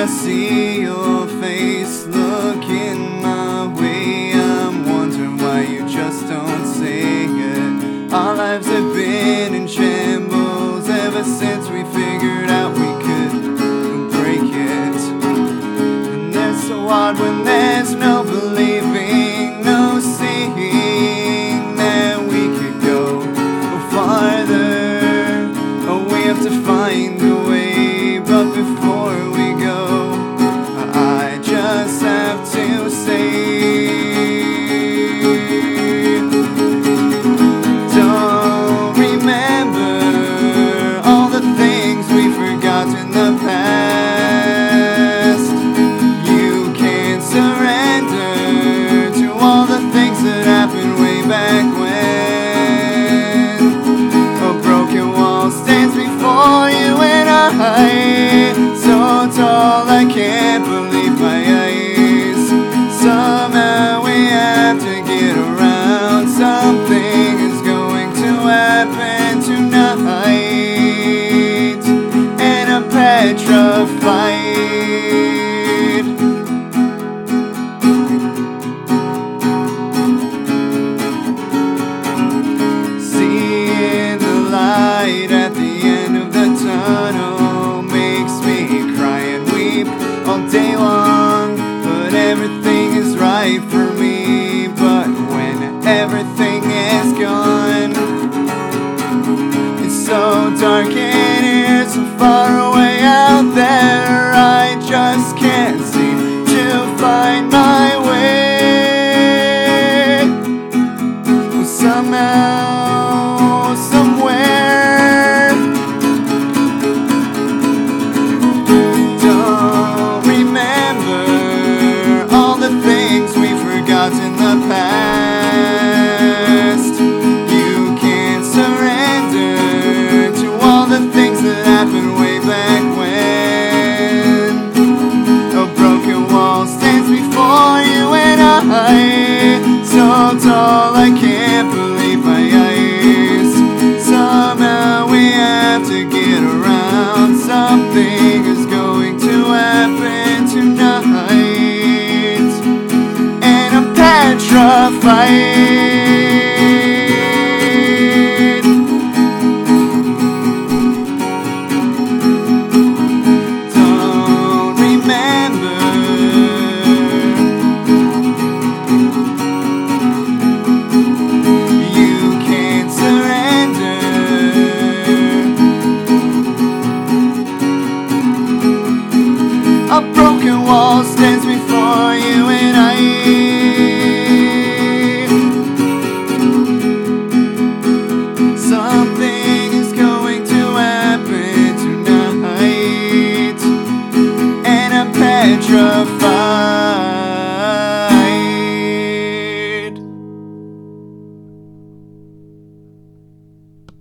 I see your face looking my way, I'm wondering why you just don't say it. Our lives have been in shambles ever since we figured out we could break it. And it's so hard when there's no believing, no seeing that we could go farther. Oh, we have to find a way, but before we go, I just have to say, don't remember all the things we forgot in the past. You can't surrender to all the things that happened way back when. A broken wall stands before you and I, so tall I can't believe my eyes. Somehow we have to get around. Something is going to happen tonight, and I'm petrified. Seeing the light at the end of the tunnel makes me cry and weep all day long. But everything is right for me. But when everything is gone, it's so dark in here, so far away out there, I just can't seem to find my way. Well, somehow, somewhere, don't remember all the things we forgot in the past. You can't surrender to all the things that happened way back when. A broken wall stands before you and I, so tall I can't believe my eyes. Somehow we have to get around. Something is going to happen tonight, and I'm petrified. Don't remember you can't surrender. A broken wall stands